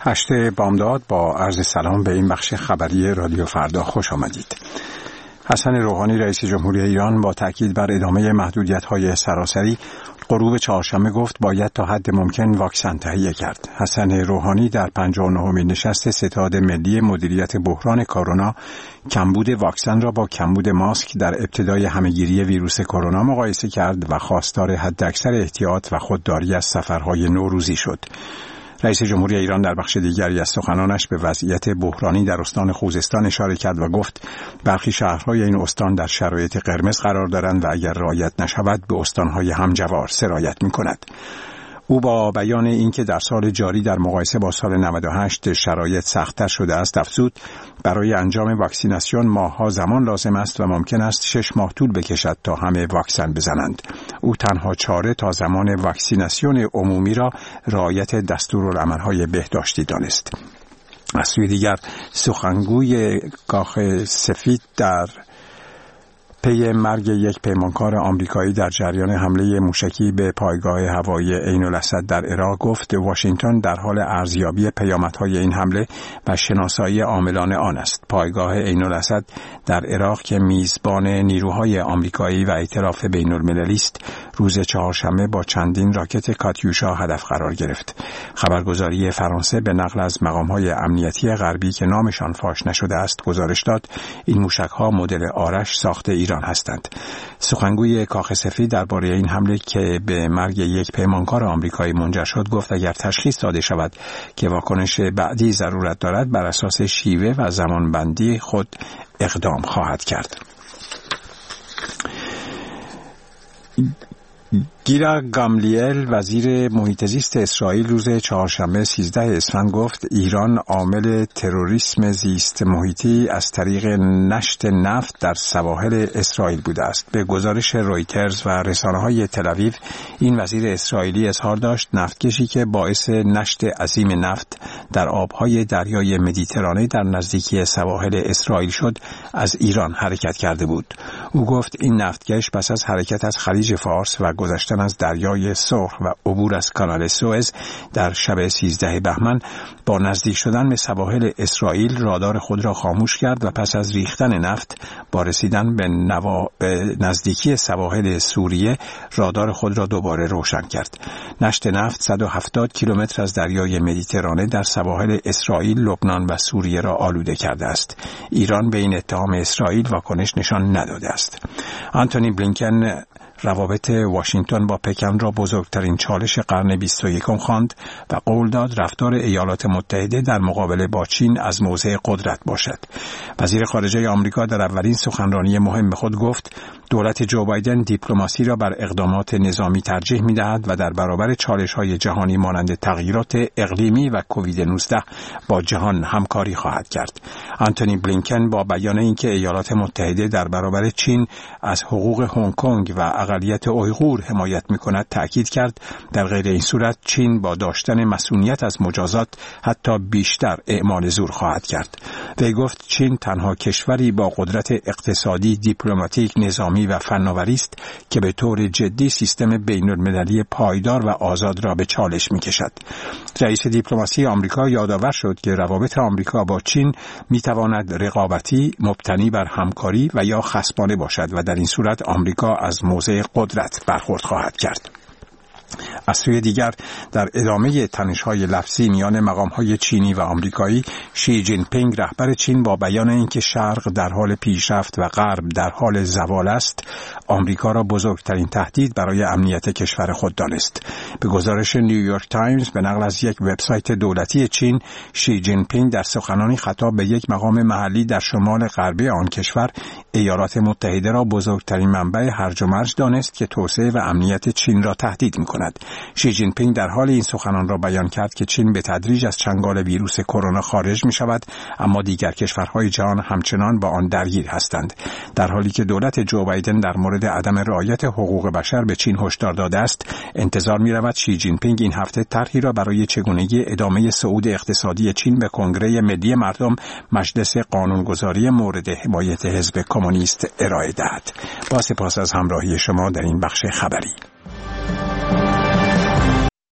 8 بامداد با عرض سلام به این بخش خبری رادیو فردا خوش آمدید. حسن روحانی رئیس جمهوری ایران با تاکید بر ادامه محدودیت‌های سراسری غروب چهارشنبه گفت باید تا حد ممکن واکسن تهیه کرد. حسن روحانی در 59مین نشست ستاد ملی مدیریت بحران کرونا کمبود واکسن را با کمبود ماسک در ابتدای همهگیری ویروس کرونا مقایسه کرد و خواستار حداکثر احتیاط و خودداری از سفرهای نوروزی شد. رئیس جمهوری ایران در بخش دیگری از سخنانش به وضعیت بحرانی در استان خوزستان اشاره کرد و گفت برخی شهرهای این استان در شرایط قرمز قرار دارند و اگر رعایت نشود به استانهای همجوار سرایت می‌کند. او با بیان اینکه در سال جاری در مقایسه با سال 98 شرایط سخت‌تر شده است افزود برای انجام واکسیناسیون ماه‌ها زمان لازم است و ممکن است 6 ماه طول بکشد تا همه واکسن بزنند. او تنها چاره تا زمان واکسیناسیون عمومی را رعایت دستورالعمل‌های بهداشتی دانست. از سوی دیگر سخنگوی کاخ سفید در پی مرگ یک پیمانکار آمریکایی در جریان حمله موشکی به پایگاه هوایی عین الاسد در عراق گفت واشنگتن در حال ارزیابی پیامدهای این حمله و شناسایی عاملان آن است. پایگاه عین الاسد در عراق که میزبان نیروهای آمریکایی و ائتلاف بین‌المللی است روز چهارشنبه با چندین راکت کاتیوشا هدف قرار گرفت. خبرگزاری فرانسه به نقل از مقام‌های امنیتی غربی که نامشان فاش نشده است گزارش داد این موشک‌ها مدل آرش ساخت ایران هستند. سخنگوی کاخ سفید درباره این حمله که به مرگ یک پیمانکار آمریکایی منجر شد گفت اگر تشخیص داده شود که واکنش بعدی ضرورت دارد بر اساس شیوه و زمانبندی خود اقدام خواهد کرد. گیرا گاملیل وزیر محیط زیست اسرائیل روز چهارشنبه 13 اسفند گفت ایران عامل تروریسم زیست محیطی از طریق نشت نفت در سواحل اسرائیل بوده است. به گزارش رویترز و رسانه‌های تل‌آویو این وزیر اسرائیلی اظهار داشت نفتکشی که باعث نشت عظیم نفت در آبهای دریای مدیترانه در نزدیکی سواحل اسرائیل شد از ایران حرکت کرده بود. او گفت این نفتکش پس از حرکت از خلیج فارس و گذشتن از دریای سرخ و عبور از کانال سوئز در شب 13 بهمن با نزدیک شدن به سواحل اسرائیل رادار خود را خاموش کرد و پس از ریختن نفت با رسیدن به نزدیکی سواحل سوریه رادار خود را دوباره روشن کرد. نشت نفت 170 کیلومتر از دریای مدیترانه در سواحل اسرائیل، لبنان و سوریه را آلوده کرده است. ایران به این اتهام اسرائیل واکنش نشان نداده است. آنتونی بلینکن روابط واشنگتن با پکن را بزرگترین چالش قرن 21 خواند و قول داد رفتار ایالات متحده در مقابله با چین از موضع قدرت باشد. وزیر خارجه آمریکا در اولین سخنرانی مهم خود گفت دولت جو بایدن دیپلماسی را بر اقدامات نظامی ترجیح می‌دهد و در برابر چالش‌های جهانی مانند تغییرات اقلیمی و کووید 19 با جهان همکاری خواهد کرد. آنتونی بلینکن با بیان اینکه ایالات متحده در برابر چین از حقوق هنگ کنگ و اقلیت اویغور حمایت می‌کند تأکید کرد در غیر این صورت چین با داشتن مسئولیت از مجازات حتی بیشتر اعمال زور خواهد کرد. وی گفت چین تنها کشوری با قدرت اقتصادی، دیپلماتیک، نظامی و فناوری است که به طور جدی سیستم بین‌المللی پایدار و آزاد را به چالش می‌کشد. رئیس دیپلماسی آمریکا یادآور شد که روابط آمریکا با چین می‌تواند رقابتی، مبتنی بر همکاری و یا خصمانه باشد و در این صورت آمریکا از موضع قدرت برخورد خواهد کرد. از سوی دیگر در ادامه تنش‌های لفظی میان مقام‌های چینی و آمریکایی، شی جین پینگ رهبر چین با بیان اینکه شرق در حال پیشرفت و غرب در حال زوال است، آمریکا را بزرگترین تهدید برای امنیت کشور خود دانست. به گزارش نیویورک تایمز به نقل از یک وبسایت دولتی چین، شی جین پینگ در سخنانی خطاب به یک مقام محلی در شمال غربی آن کشور، ایالات متحده را بزرگترین منبع هرج و مرج دانست که توسعه و امنیت چین را تهدید می‌کند. شی جین پینگ در حال این سخنان را بیان کرد که چین به تدریج از چنگال ویروس کرونا خارج می‌شود، اما دیگر کشورهای جهان همچنان با آن درگیر هستند. در حالی که دولت جو بایدن در مورد عدم رعایت حقوق بشر به چین هشدار داده است، انتظار می‌رود شی جین پینگ این هفته طرحی را برای چگونگی ادامه صعود اقتصادی چین به کنگره ملی مردم، مجلس قانونگذاری مورد حمایت حزب کمونیست ارائه دهد. با سپاس از همراهی شما در این بخش خبری.